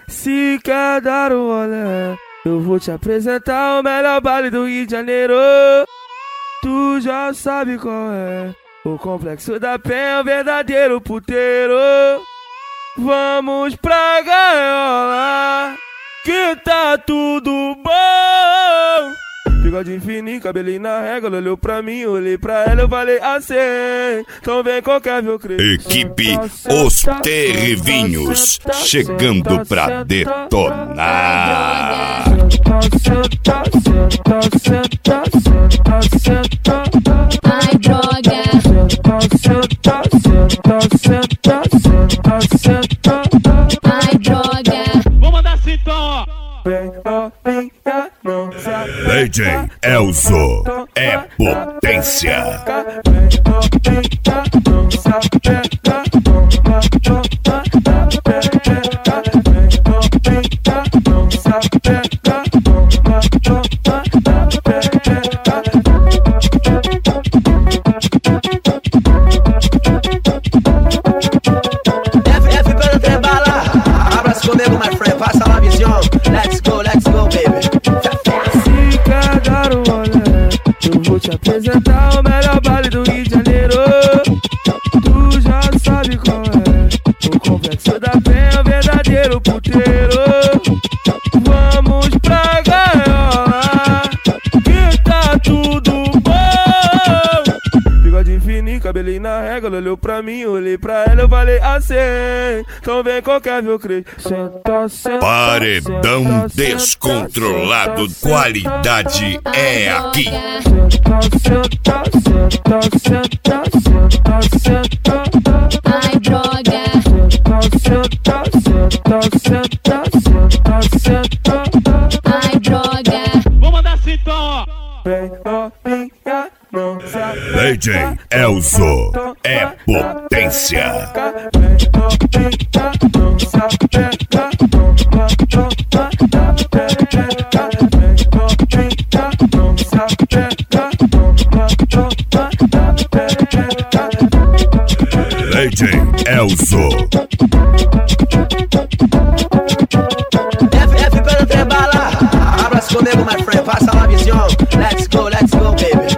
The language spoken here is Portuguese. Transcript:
Se quer dar um rolê, eu vou te apresentar o melhor baile do Rio de Janeiro. Tu já sabe qual é. O Complexo da Penha é o verdadeiro puteiro. Vamos pra gaiola, que tá tudo bom. Bigode fininho, cabelinho na régua. Ela olhou pra mim, eu olhei pra ela, eu falei assim: então vem qualquer meu creio. Equipe Os Terrivinhos, chegando pra detonar. Ai, droga. Ai, droga. Vou mandar assim então, ó. DJ Elzo é potência. F pelo trem bala, abraça comigo, my friend, passa lá, visão. Let's go, baby. Se quer dar um rolê, eu vou te apresentar o melhor baile do Rio de Janeiro. Tu já sabe qual é. O Complexo da Penha é o verdadeiro puteiro. Vamos pra gaiola, que tá tudo bom. Bigode fininho, cabelinho na régua. Ela olhou pra mim, eu olhei pra ela, eu falei assim: então vem qualquer meu creio. Senta, senta, Paredão senta, descontrolado, senta, qualidade é aqui. Ai, droga. Ai, droga. Vou mandar assim então, ó. DJ Elzo é potência. DJ Elzo. F pelo trem bala, abraça comigo, my friend, passa lá, visão. Let's go, baby.